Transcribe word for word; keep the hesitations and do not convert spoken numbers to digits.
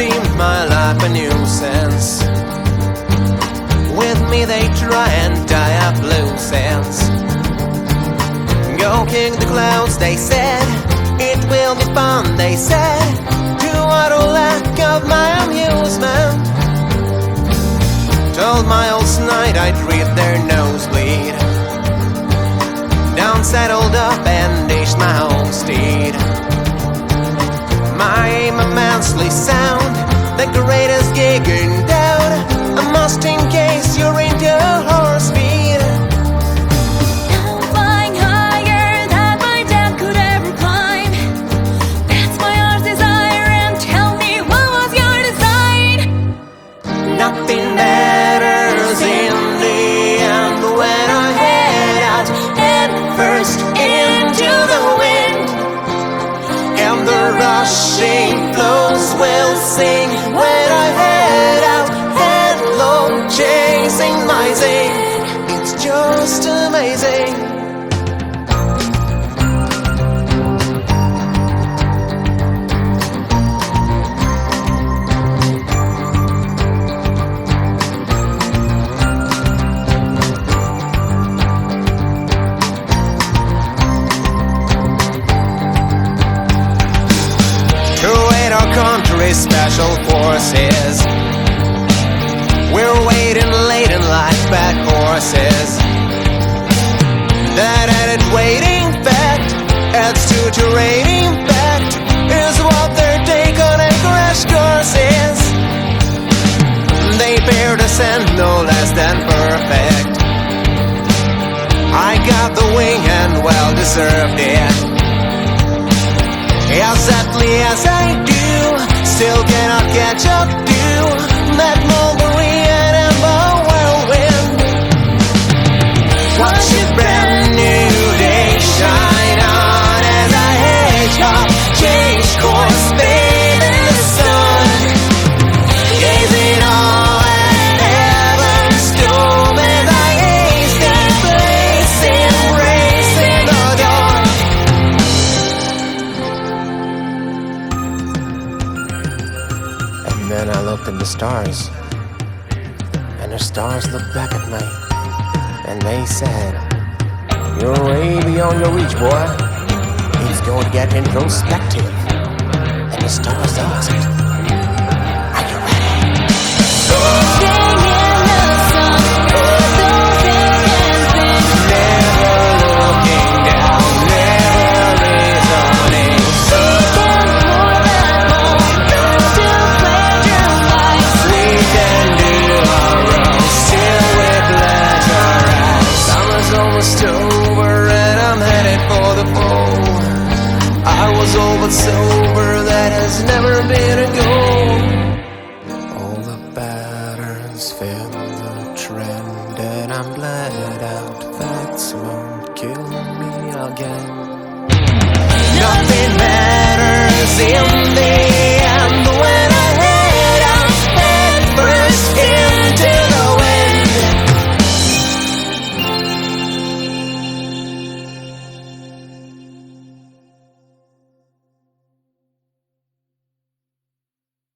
deem my life a nuisance. With me they try and tie up loose ends. Go kick the clouds, they said. It will be fun, they said. To utter lack of my amusement. Told my old snide I'd read their nosebleed. Down settled up and ditched my homestead. My aim immensely sound, the greatest gig in town. A must in case you're into horse speed. I'm flying higher than my dad could ever climb. That's my heart's desire, and tell me, what was your design? Nothing matters in the end when I head out head first into the wind. And the rushing flows will sing when I head out headlong, chasing my zing. It's just amazing. Country special forces, we're waiting laden like bad horses. That added waiting fact adds to terrain fact is what their take on a crash course is. They bear descent no less than perfect. I got the wing and well deserved it. Exactly as I do, still cannot catch up to that mulberry and amber whirlwind. Watch a brand new day shine on as I hedgehog, change course, bathe in the sun, gazing all at heaven's dome as I gaze that place in race in the dark. And then I looked at the stars, and the stars looked back at me, and they said, "You're way beyond your reach, boy. It's going to get introspective." And the stars asked, "Are you ready?" Singing the song for those that has been. Never looking down, never returning. Seeking for that moment to pleasure life. We can do our own, still with leisure eyes. Summer's almost over and I'm headed for the pole. I was old but sober, that has never been a goal. All the patterns fit the trend, and I'm bled out, facts won't kill me again. Nothing matters in the